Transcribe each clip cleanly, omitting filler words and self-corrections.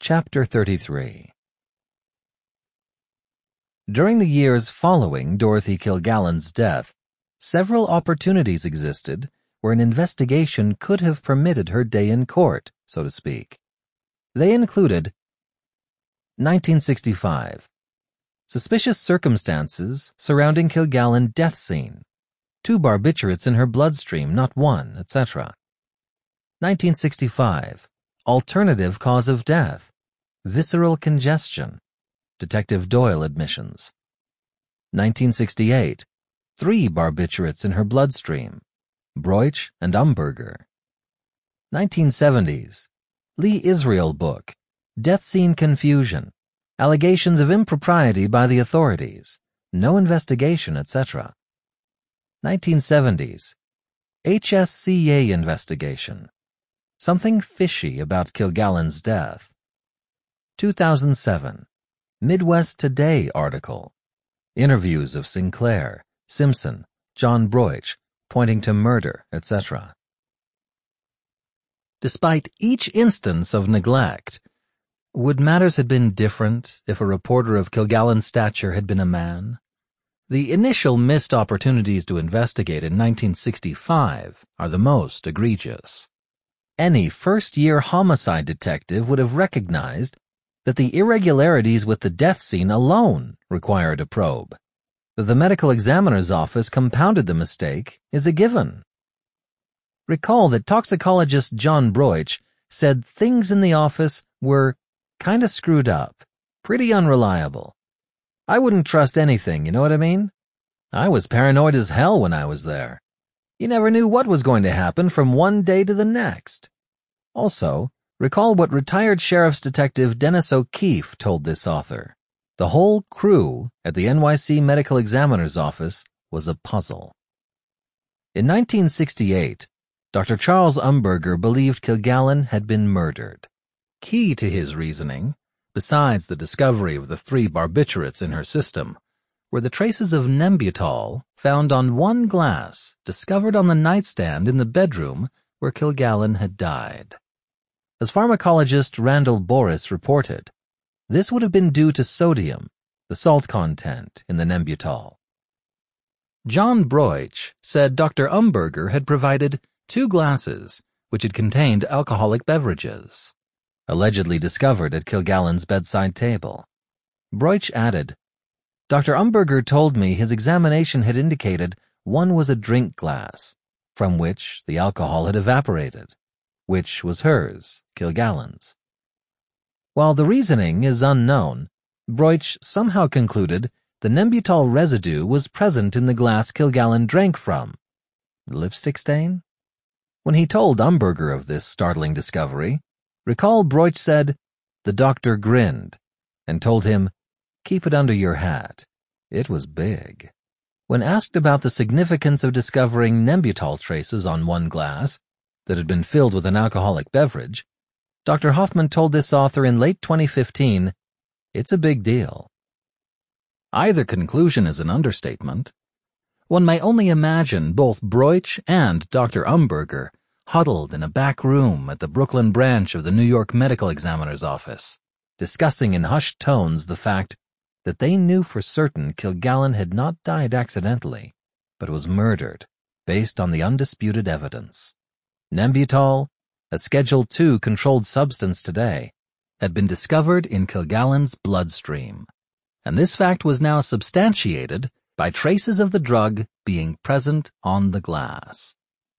Chapter 33. During the years following Dorothy Kilgallen's death, several opportunities existed where an investigation could have permitted her day in court, so to speak. They included 1965. Suspicious circumstances surrounding Kilgallen death scene. 2 barbiturates in her bloodstream, not 1, etc. 1965. Alternative cause of death. Visceral congestion. Detective Doyle admissions. 1968. 3 barbiturates in her bloodstream. Broich and Umberger. 1970s. Lee Israel book. Death scene confusion. Allegations of impropriety by the authorities. No investigation, etc. 1970s. HSCA investigation. Something fishy about Kilgallen's death. 2007. Midwest Today article. Interviews of Sinclair, Simpson, John Broich, pointing to murder, etc. Despite each instance of neglect, would matters have been different if a reporter of Kilgallen's stature had been a man? The initial missed opportunities to investigate in 1965 are the most egregious. Any first-year homicide detective would have recognized that the irregularities with the death scene alone required a probe. That the medical examiner's office compounded the mistake is a given. Recall that toxicologist John Broich said things in the office were kinda screwed up, pretty unreliable. I wouldn't trust anything, you know what I mean? I was paranoid as hell when I was there. You never knew what was going to happen from one day to the next. Also, recall what retired Sheriff's Detective Dennis O'Keefe told this author. The whole crew at the NYC Medical Examiner's office was a puzzle. In 1968, Dr. Charles Umberger believed Kilgallen had been murdered. Key to his reasoning, besides the discovery of the 3 barbiturates in her system, were the traces of Nembutal found on one glass discovered on the nightstand in the bedroom where Kilgallen had died. As pharmacologist Randall Boris reported, this would have been due to sodium, the salt content in the Nembutal. John Broich said Dr. Umberger had provided 2 glasses which had contained alcoholic beverages, allegedly discovered at Kilgallen's bedside table. Broich added, Dr. Umberger told me his examination had indicated one was a drink glass, from which the alcohol had evaporated, which was hers, Kilgallen's. While the reasoning is unknown, Broich somehow concluded the Nembutal residue was present in the glass Kilgallen drank from. Lipstick stain? When he told Umberger of this startling discovery, recall Broich said, the doctor grinned and told him, keep it under your hat. It was big. When asked about the significance of discovering Nembutal traces on one glass that had been filled with an alcoholic beverage, Dr. Hoffman told this author in late 2015, it's a big deal. Either conclusion is an understatement. One may only imagine both Broich and Dr. Umberger huddled in a back room at the Brooklyn branch of the New York Medical Examiner's office, discussing in hushed tones the fact that they knew for certain Kilgallen had not died accidentally, but was murdered based on the undisputed evidence. Nembutal, a Schedule II controlled substance today, had been discovered in Kilgallen's bloodstream, and this fact was now substantiated by traces of the drug being present on the glass.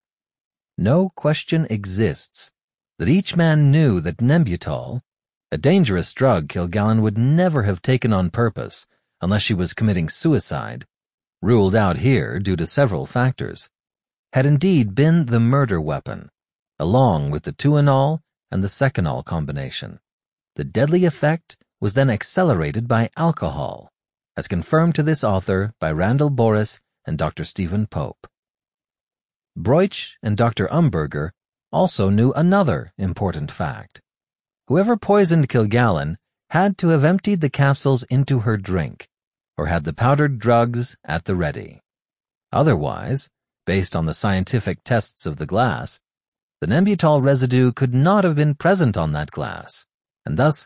No question exists that each man knew that Nembutal, a dangerous drug Kilgallen would never have taken on purpose unless she was committing suicide, ruled out here due to several factors, had indeed been the murder weapon, along with the tuinol and the seconal combination. The deadly effect was then accelerated by alcohol, as confirmed to this author by Randall Boris and Dr. Stephen Pope. Broich and Dr. Umberger also knew another important fact. Whoever poisoned Kilgallen had to have emptied the capsules into her drink, or had the powdered drugs at the ready. Otherwise, based on the scientific tests of the glass, the Nembutal residue could not have been present on that glass, and thus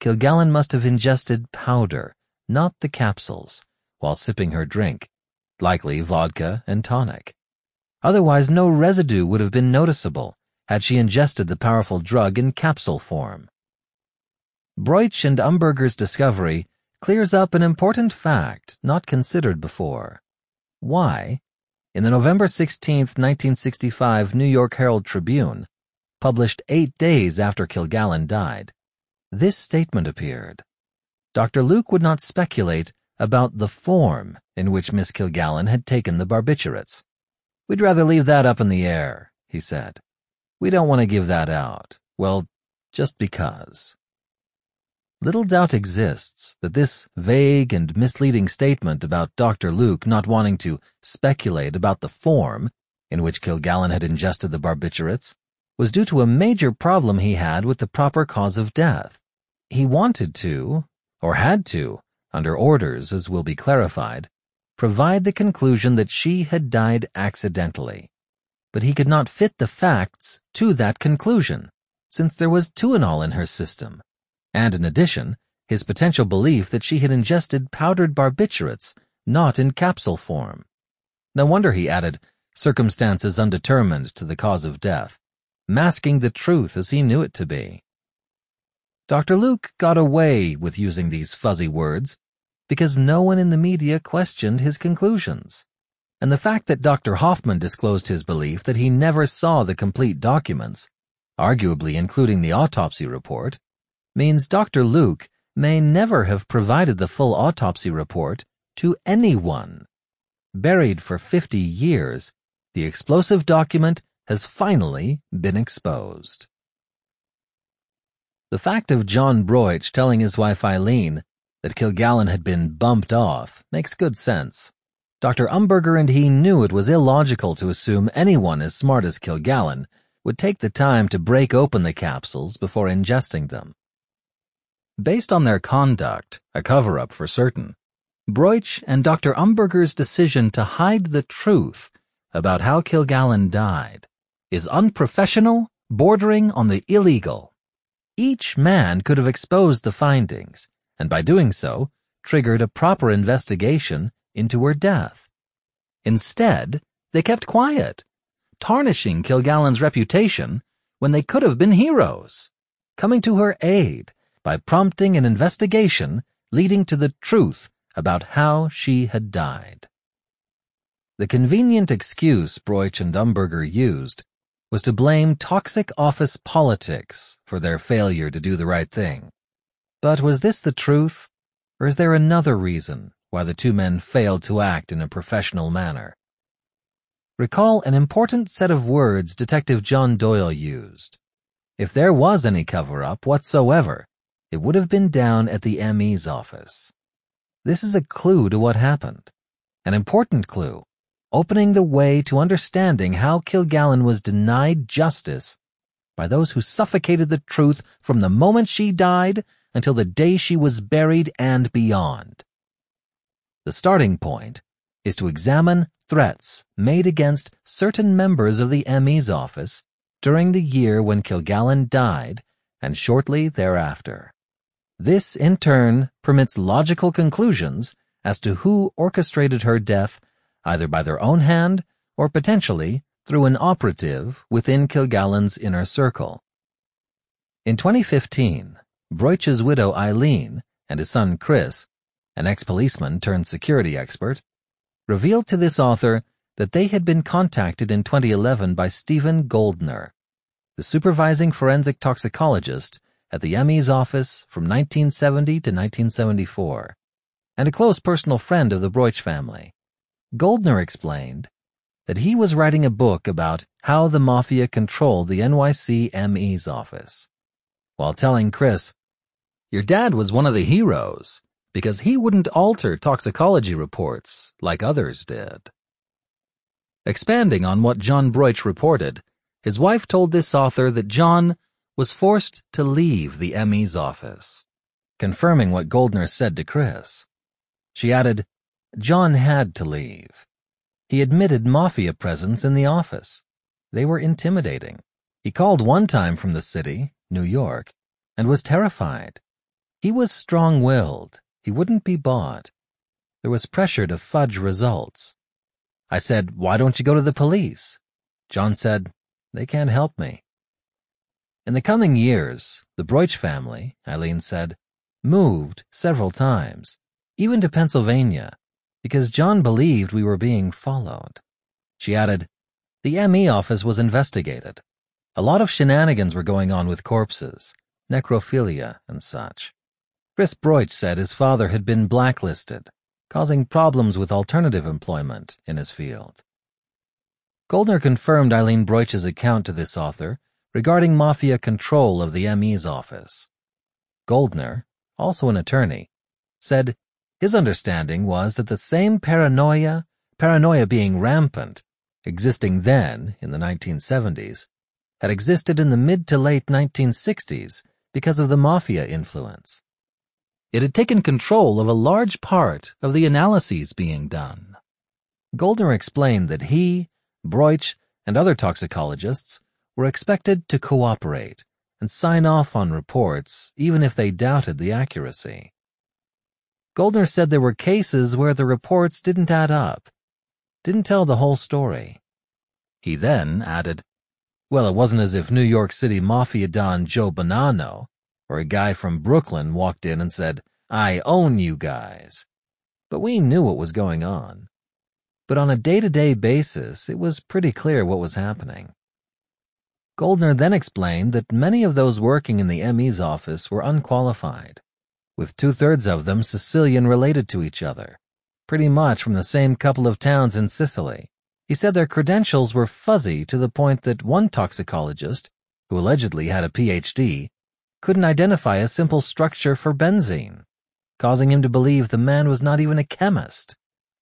Kilgallen must have ingested powder, not the capsules, while sipping her drink, likely vodka and tonic. Otherwise, no residue would have been noticeable had she ingested the powerful drug in capsule form. Broich and Umberger's discovery clears up an important fact not considered before. Why, in the November 16, 1965 New York Herald Tribune, published 8 days after Kilgallen died, this statement appeared. Dr. Luke would not speculate about the form in which Miss Kilgallen had taken the barbiturates. "We'd rather leave that up in the air," he said. "We don't want to give that out. Well, just because." Little doubt exists that this vague and misleading statement about Dr. Luke not wanting to speculate about the form in which Kilgallen had ingested the barbiturates was due to a major problem he had with the proper cause of death. He wanted to, or had to, under orders as will be clarified, provide the conclusion that she had died accidentally. But he could not fit the facts to that conclusion, since there was Tuinal in her system, and in addition, his potential belief that she had ingested powdered barbiturates, not in capsule form. No wonder he added circumstances undetermined to the cause of death, masking the truth as he knew it to be. Dr. Luke got away with using these fuzzy words because no one in the media questioned his conclusions. And the fact that Dr. Hoffman disclosed his belief that he never saw the complete documents, arguably including the autopsy report, means Dr. Luke may never have provided the full autopsy report to anyone. Buried for 50 years, the explosive document has finally been exposed. The fact of John Broich telling his wife Eileen that Kilgallen had been bumped off makes good sense. Dr. Umberger and he knew it was illogical to assume anyone as smart as Kilgallen would take the time to break open the capsules before ingesting them. Based on their conduct, a cover-up for certain, Broich and Dr. Umberger's decision to hide the truth about how Kilgallen died is unprofessional, bordering on the illegal. Each man could have exposed the findings, and by doing so, triggered a proper investigation into her death. Instead, they kept quiet, tarnishing Kilgallen's reputation when they could have been heroes, coming to her aid by prompting an investigation leading to the truth about how she had died. The convenient excuse Broich and Umberger used was to blame toxic office politics for their failure to do the right thing. But was this the truth, or is there another reason why the two men failed to act in a professional manner? Recall an important set of words Detective John Doyle used. If there was any cover-up whatsoever, it would have been down at the ME's office. This is a clue to what happened, an important clue, opening the way to understanding how Kilgallen was denied justice by those who suffocated the truth from the moment she died until the day she was buried and beyond. The starting point is to examine threats made against certain members of the ME's office during the year when Kilgallen died and shortly thereafter. This, in turn, permits logical conclusions as to who orchestrated her death, either by their own hand or potentially through an operative within Kilgallen's inner circle. In 2015, Broich's widow Eileen and his son Chris, an ex-policeman turned security expert, revealed to this author that they had been contacted in 2011 by Stephen Goldner, the supervising forensic toxicologist at the ME's office from 1970 to 1974, and a close personal friend of the Broich family. Goldner explained that he was writing a book about how the mafia controlled the NYC ME's office, while telling Chris, "Your dad was one of the heroes because he wouldn't alter toxicology reports like others did." Expanding on what John Broich reported, his wife told this author that John was forced to leave the ME's office, confirming what Goldner said to Chris. She added, John had to leave. He admitted mafia presence in the office. They were intimidating. He called one time from the city, New York, and was terrified. He was strong-willed. He wouldn't be bought. There was pressure to fudge results. I said, "Why don't you go to the police?" John said, "They can't help me." In the coming years, the Broich family, Eileen said, moved several times, even to Pennsylvania, because John believed we were being followed. She added, "The ME office was investigated. A lot of shenanigans were going on with corpses, necrophilia and such. Chris Broich said his father had been blacklisted, causing problems with alternative employment in his field." Goldner confirmed Eileen Broich's account to this author regarding mafia control of the ME's office. Goldner, also an attorney, said his understanding was that the same paranoia being rampant, existing then in the 1970s, had existed in the mid to late 1960s because of the mafia influence. It had taken control of a large part of the analyses being done. Goldner explained that he, Broich, and other toxicologists were expected to cooperate and sign off on reports even if they doubted the accuracy. Goldner said there were cases where the reports didn't add up, didn't tell the whole story. He then added, "Well, it wasn't as if New York City Mafia Don Joe Bonanno or a guy from Brooklyn walked in and said, 'I own you guys.' But we knew what was going on. But on a day-to-day basis, it was pretty clear what was happening." Goldner then explained that many of those working in the ME's office were unqualified, with 2/3 of them Sicilian related to each other, pretty much from the same couple of towns in Sicily. He said their credentials were fuzzy to the point that one toxicologist, who allegedly had a PhD, couldn't identify a simple structure for benzene, causing him to believe the man was not even a chemist.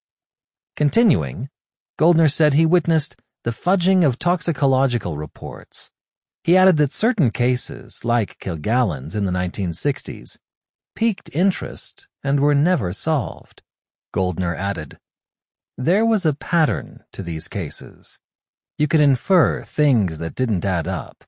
Continuing, Goldner said he witnessed the fudging of toxicological reports. He added that certain cases, like Kilgallen's in the 1960s, piqued interest and were never solved. Goldner added, "There was a pattern to these cases. You could infer things that didn't add up."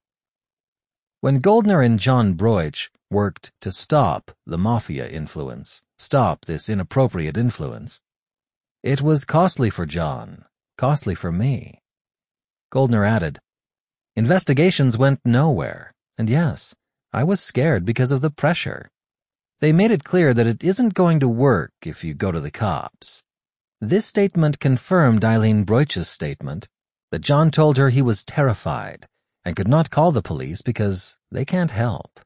When Goldner and John Broich worked to stop the mafia influence, stop this inappropriate influence, it was costly for John, costly for me. Goldner added, "Investigations went nowhere, and yes, I was scared because of the pressure. They made it clear that it isn't going to work if you go to the cops." This statement confirmed Eileen Broich's statement that John told her he was terrified and could not call the police because they can't help.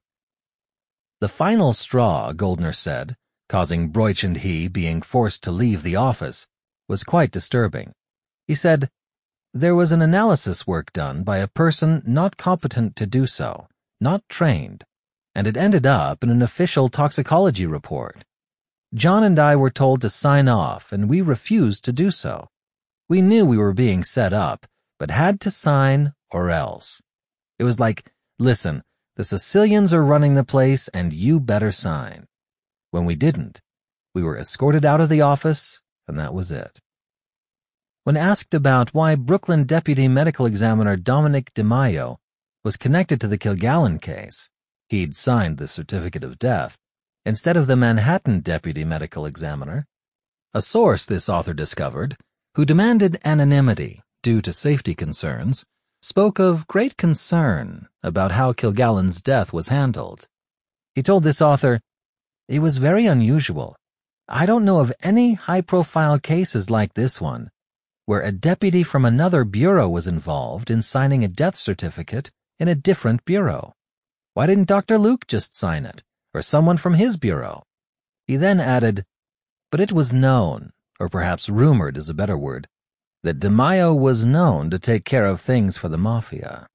The final straw, Goldner said, causing Broich and he being forced to leave the office, was quite disturbing. He said, "There was an analysis work done by a person not competent to do so, not trained, and it ended up in an official toxicology report. John and I were told to sign off, and we refused to do so. We knew we were being set up, but had to sign or else. It was like, listen, the Sicilians are running the place and you better sign. When we didn't, we were escorted out of the office, and that was it." When asked about why Brooklyn Deputy Medical Examiner Dominic DeMaio was connected to the Kilgallen case, he'd signed the certificate of death, instead of the Manhattan Deputy Medical Examiner, a source this author discovered, who demanded anonymity due to safety concerns, spoke of great concern about how Kilgallen's death was handled. He told this author, "It was very unusual. I don't know of any high-profile cases like this one, where a deputy from another bureau was involved in signing a death certificate in a different bureau. Why didn't Dr. Luke just sign it, or someone from his bureau?" He then added, "But it was known, or perhaps rumored is a better word, that DeMaio was known to take care of things for the mafia."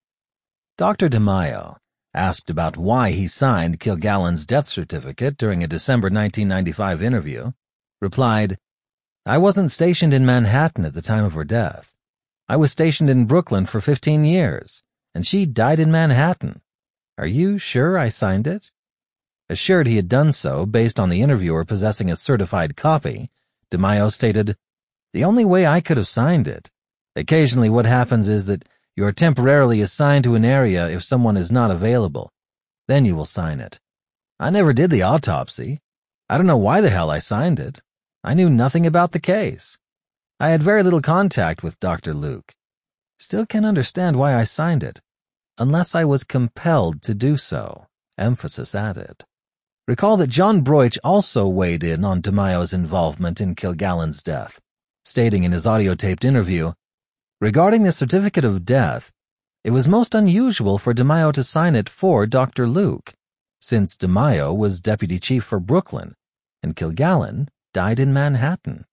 Dr. DeMaio, asked about why he signed Kilgallen's death certificate during a December 1995 interview, replied, "I wasn't stationed in Manhattan at the time of her death. I was stationed in Brooklyn for 15 years, and she died in Manhattan. Are you sure I signed it?" Assured he had done so based on the interviewer possessing a certified copy, DeMaio stated, "The only way I could have signed it. Occasionally what happens is that you are temporarily assigned to an area if someone is not available. Then you will sign it. I never did the autopsy. I don't know why the hell I signed it. I knew nothing about the case. I had very little contact with Dr. Luke. Still can't understand why I signed it, unless I was compelled to do so, emphasis added. Recall that John Broich also weighed in on DeMaio's involvement in Kilgallen's death, stating in his audiotaped interview, regarding the certificate of death, it was most unusual for DeMaio to sign it for Dr. Luke, since DeMaio was deputy chief for Brooklyn, and Kilgallen died in Manhattan.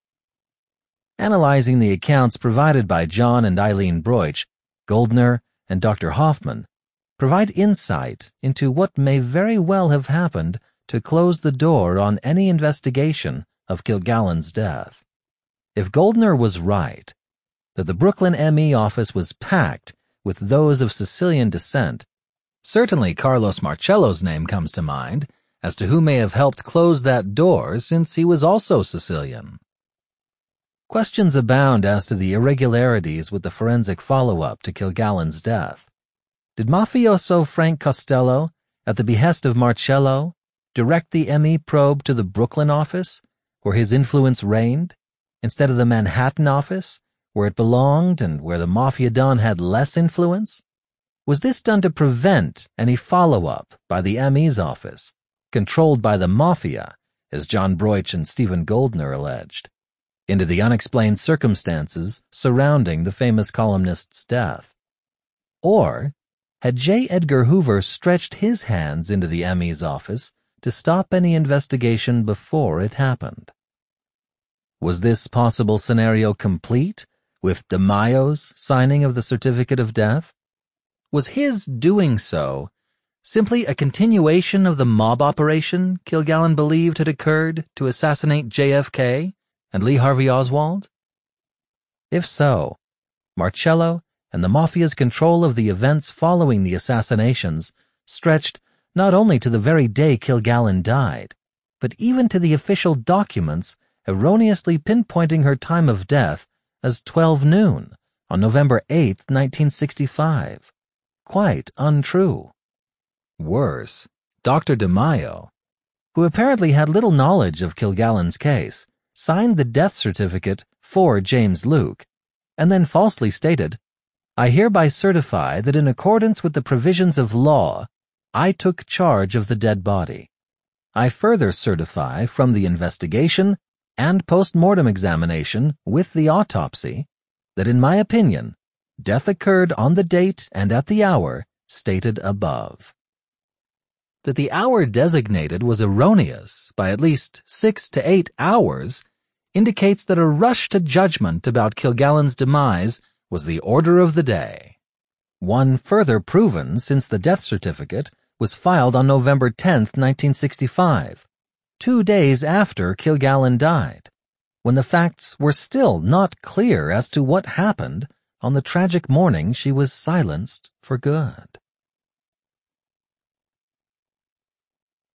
Analyzing the accounts provided by John and Eileen Broich, Goldner, and Dr. Hoffman provide insight into what may very well have happened to close the door on any investigation of Kilgallen's death. If Goldner was right, that the Brooklyn ME office was packed with those of Sicilian descent, certainly Carlos Marcello's name comes to mind as to who may have helped close that door since he was also Sicilian. Questions abound as to the irregularities with the forensic follow-up to Kilgallen's death. Did mafioso Frank Costello, at the behest of Marcello, direct the ME probe to the Brooklyn office, where his influence reigned, instead of the Manhattan office, where it belonged and where the Mafia Don had less influence? Was this done to prevent any follow-up by the ME's office, controlled by the Mafia, as John Broich and Stephen Goldner alleged, into the unexplained circumstances surrounding the famous columnist's death? Or had J. Edgar Hoover stretched his hands into the ME's office to stop any investigation before it happened? Was this possible scenario complete with DeMaio's signing of the certificate of death? Was his doing so simply a continuation of the mob operation Kilgallen believed had occurred to assassinate JFK and Lee Harvey Oswald? If so, Marcello and the Mafia's control of the events following the assassinations stretched not only to the very day Kilgallen died, but even to the official documents erroneously pinpointing her time of death as 12 noon on November 8, 1965. Quite untrue. Worse, Dr. DeMaio, who apparently had little knowledge of Kilgallen's case, signed the death certificate for James Luke, and then falsely stated, "I hereby certify that in accordance with the provisions of law, I took charge of the dead body. I further certify from the investigation and post-mortem examination with the autopsy that in my opinion, death occurred on the date and at the hour stated above." That the hour designated was erroneous by at least 6 to 8 hours indicates that a rush to judgment about Kilgallen's demise was the order of the day. One further proven since the death certificate was filed on November 10, 1965, 2 days after Kilgallen died, when the facts were still not clear as to what happened on the tragic morning she was silenced for good.